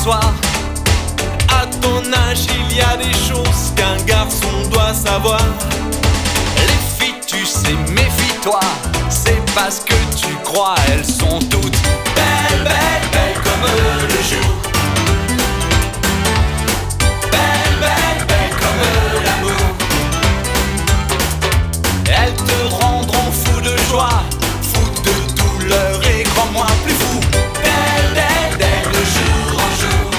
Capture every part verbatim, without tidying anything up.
soir. À ton âge, il y a des choses qu'un garçon doit savoir. Les filles, tu sais, méfie-toi. C'est parce que tu crois, elles sont toutes belles, belles, belles comme le jour. Belles, belles, belles comme l'amour. Elles te rendront fou de joie, fou de douleur et crois-moi plus fou. Belles, belles, belles de jour en jour.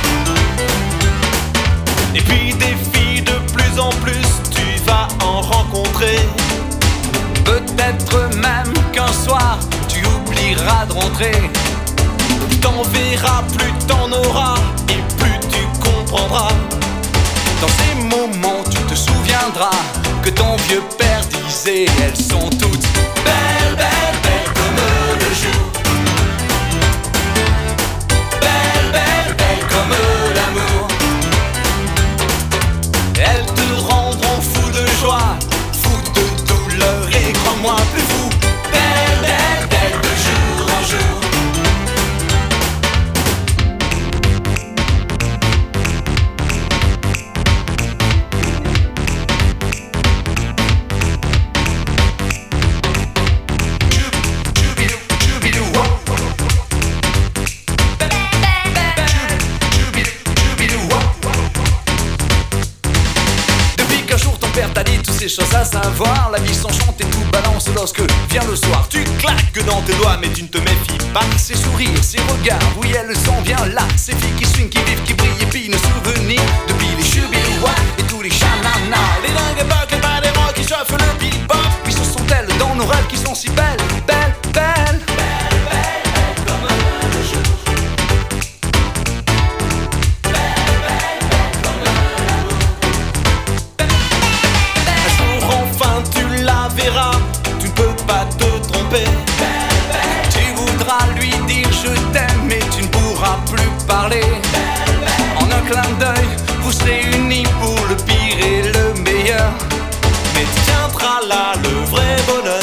Et puis des filles de plus en plus, tu vas en rencontrer. Peut-être même qu'un soir, tu oublieras de rentrer. T'en verras, plus t'en auras, et plus tu comprendras. Dans ces moments, tu te souviendras que ton vieux père disait, elles sont toutes belles, belles, belles comme le jour. Belles, belles, belles comme l'amour. Elles te rendront fou de joie, fou de douleur et crois-moi plus fou. Belle, belle, belle de jour en jour. Depuis qu'un jour ton père t'a dit toutes ces choses à savoir, la vie s'enchante et tout balance lorsque vient le soir. Tu claques dans tes doigts mais tu ne te méfies pas. Ces sourires, ces regards, oui elles sont bien là. Ces filles qui swingent, qui vivent, qui brillent et puis nos souvenirs. Depuis les chubilouas et tous les chananas, les dingues époques, les pas des mots qui chauffent le bebop. Puis ce sont elles dans nos rêves qui sont si belles, belles, belles. Belles, belles, belles comme le jour. Belles, belles, belles comme l'amour. Un jour enfin tu la verras, tu ne peux pas te tromper. Tu voudras lui dire je t'aime mais tu ne pourras plus parler. En un clin d'œil, vous serez unis pour le pire et le meilleur. Mais tu tiendras là le vrai bonheur.